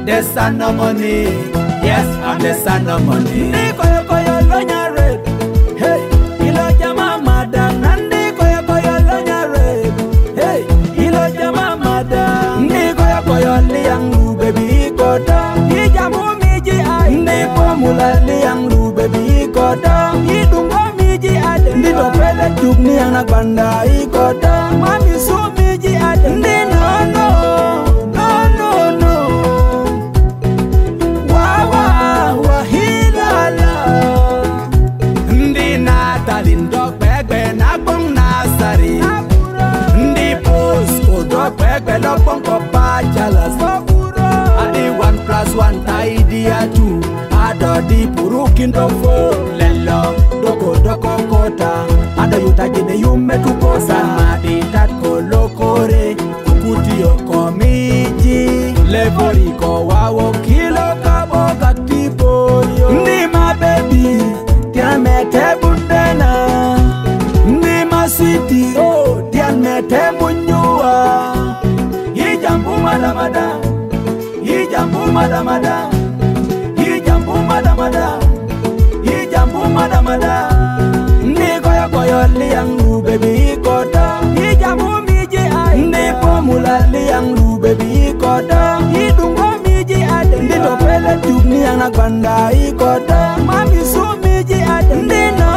the son of money. Yes, I'm the son of money. Ndi koyo koyo lonya red. Hey, ilo jama madam. Ndi koyo koyo lonya red. Hey, ilo jama madam. Ndi koyo koyo liang lu baby kota. Ijamu miji ai. Ndi formula liang lu baby kota. Idungo miji ade. Ndi topele chukni anak banda ikota. Mami su miji ade. Ndi no. Lopong kopa jalas adi 1+1 taidi atu ado di purukin tofo lelo doko kota ado yuta jene yume tukosa madi tat kolokore kukuti okomiji levori ko wawo kilo kabo katipo yo ndi ma baby tiamete bundena ndi ma sweetie oh tiamete munyua Hijambu madamada, hijambu madamada, hijambu madamada, hijambu madamada. Ndi koyo koyo liang lu baby kota, hijambu miji ai. Ndi formula liang lu baby kota, hidungo miji ade. Ndi topele chukni anak banda ikota, mami su miji ade. Ndi no.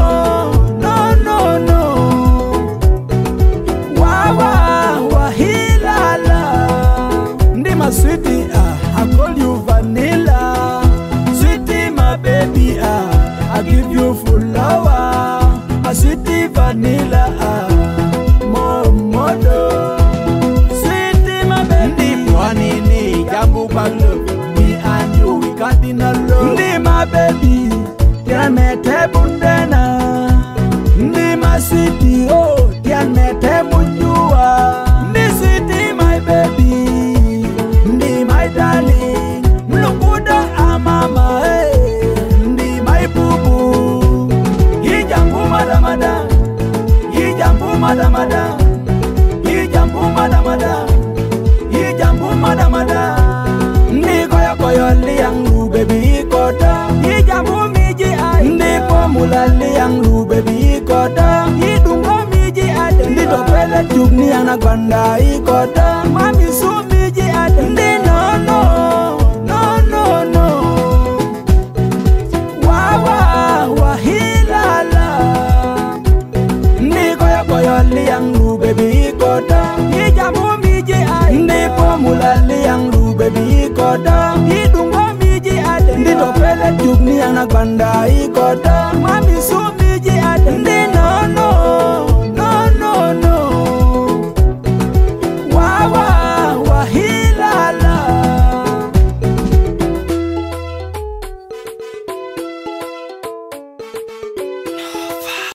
Sweetie, I call you vanilla. Sweetie, my baby, I give you full love. A sweetie vanilla, modo. Sweetie, my baby, honey, ni jambu balo. Me and you, we got in a love. Ndi my baby, tiamete bundena. Ndi my sweetie, oh, tiamete munyua. Ndi sweetie, my baby. Darling, mlunguda amama, ndi my bubu. Hijambu madamada, hijambu madamada, hijambu madamada, hijambu madamada. Ndi koyo koyo liang lu baby kota, hijambu miji ai. Ndi formula liang lu baby kota, hidungo miji ade. Ndi topele chukni anak banda ikota, mami su miji ade. Ndi no. Liang lu baby kota, hijambu miji ai. Ndi formula liang lu baby kota, hidungo miji ade. Ndi topele chukni anak banda ikota, mami su